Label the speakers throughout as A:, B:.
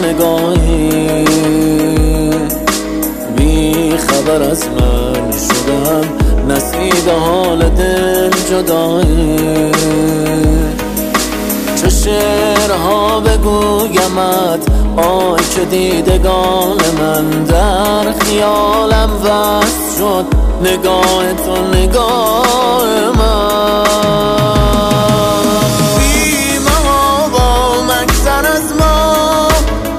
A: نگاهی، بی خبر از من شدم نصیب حال دل جدایی. چه شعرها بگویمت آی که دیدگان من در خیالم وصل شد، نگاه تو نگاه من. بی محابا مگذر از ما،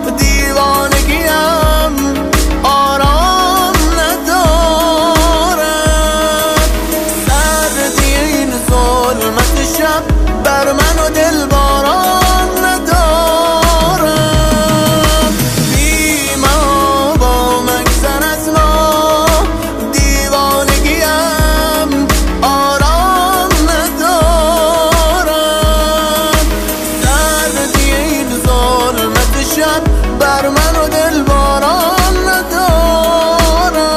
A: دیوانگیم آرام ندارم، سردی این ظلمت شب بر من و دل باران ندارم. بی محابا مگذر از ما، دیوانگیم آرام ندارم، سردی این ظلمت شب بر من و دل باران ندارم.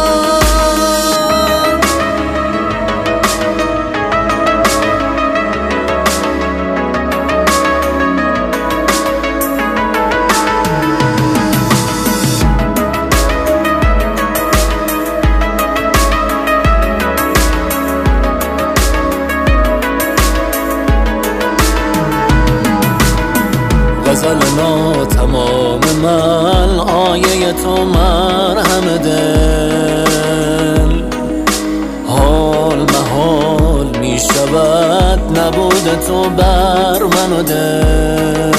A: غزل ناتمام من، آیه تو مرهم دل، حال محال می شود نبود تو بر من و دل.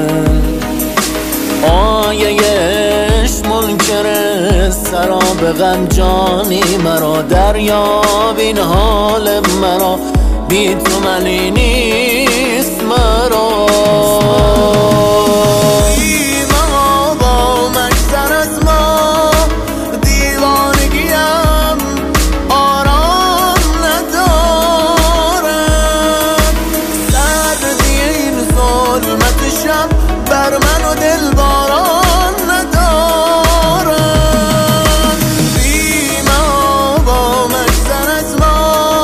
A: آیه عشق منکر سراب غم جانی مرا، دریاب این حال مرا، بی تو منی نیست مرا. بر من و دل باران ندارم. بی محابا مگذر از ما،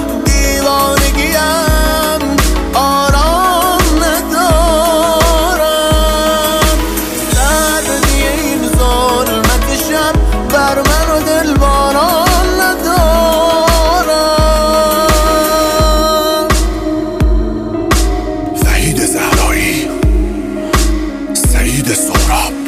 A: دیوانگیم آرام ندارم، سردی این ظلمت شب بر من و دل باران ندارم.
B: وحید زهرایی، سعید سهراب.